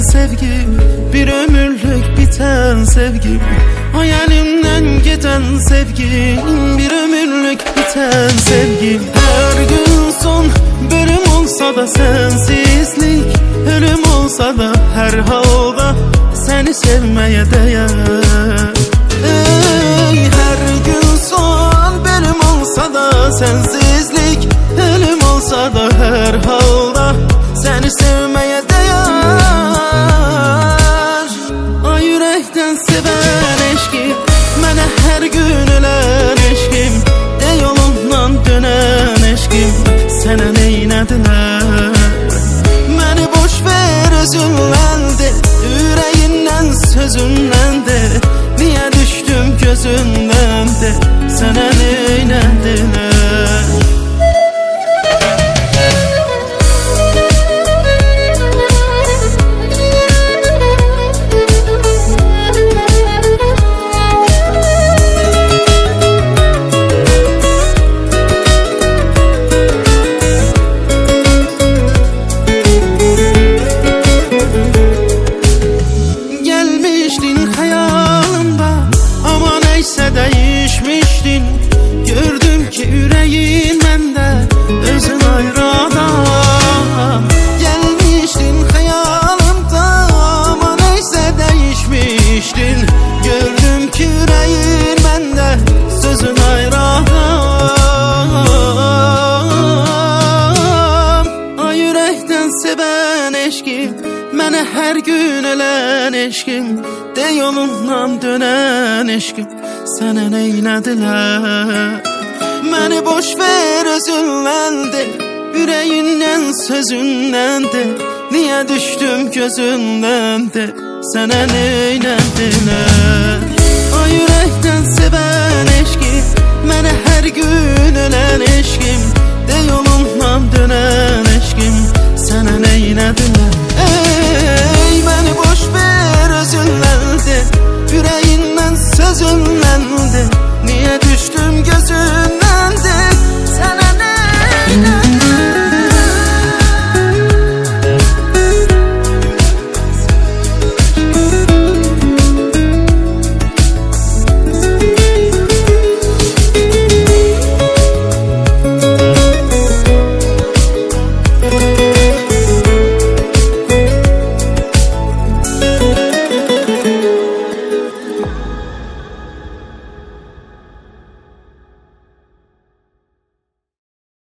sevgim, bir ömürlük biten sevgim. Hayalimden giden sevgim, bir ömürlük biten sevgim. Her gün son bölüm olsa da sensizlik, ölüm olsa da her halda seni sevmeye değer. Her gün son bölüm olsa da sensizlik, ölüm olsa da her halda seni sevmeye değer. Ay yürekten seven eşkim, mənə her gün ölen eşkim, de yolundan dönen eşkim, sənə neynədilər? Məni boş ver özündən de, ürəyindən sözündən de, niyə düşdüm gözündən de, sənə neynədilər? Değişmiştin, gördüm ki yüreğin bende, özün ayrı adam. Gelmiştin hayalimda ama neyse değişmiştin, gördüm ki yüreğin bende, sözün ayrı adam. Ay yürekten seven eşkim, mənə her gün ölen eşkim, de yolundan dönen eşkim, sənə neynədilər? Məni boş ver özündən de, ürəyindən sözündən de, niyə düşdüm gözündən de, sənə neynədilər? Ay ürəkdən sevən eşkim,